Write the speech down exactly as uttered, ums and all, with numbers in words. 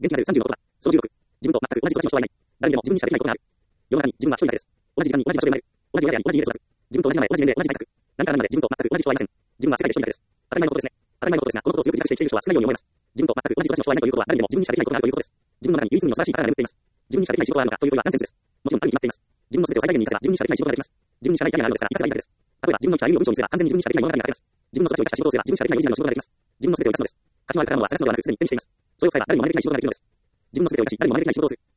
元気が出るさんじゅうの言葉。そのじゅうろく。自分と全く同じ育ちの人はいない。誰にでも自分にしかできないことがある。世の中に自分は一人だけです。同じ時間に同じ場所で生まれる。同じ親であり同じ家で育つ。自分と同じ名前、同じ年齢、同じ体格。何から何まで自分と全く同じ人はいません。自分は世界で一人だけです。当たり前のことですね。当たり前のことですが、このことを強く自覚して生きている人は少ないように思います。自分と全く同じ育ちの人はいないということは、誰にでも自分にしかできないことがあるということです。自分の中に唯一無二の素晴らしい力が眠っています。自分にしかできない仕事があるのかという問いはナンセンスです。もちろんあるに決まっています。自分の全てを最大限に活かせば自分にしかできない仕事ができます。自分にしかないキャリアがあるのですから、活かせばいいだけです。例えば、自分の生きた歩みの文章にすれば完全に自分にしかできない物語が書けます。自分の育ちを生かした仕事をすれば自分にしかできないオリジナルの仕事ができます。自分の全てを生かすのです。価値のあるからものは探すのではなく、すでに手にしています。それを使えば誰にも真似できない仕事ができるのです。自分の全てを生かし、誰にも真似できない仕事をする。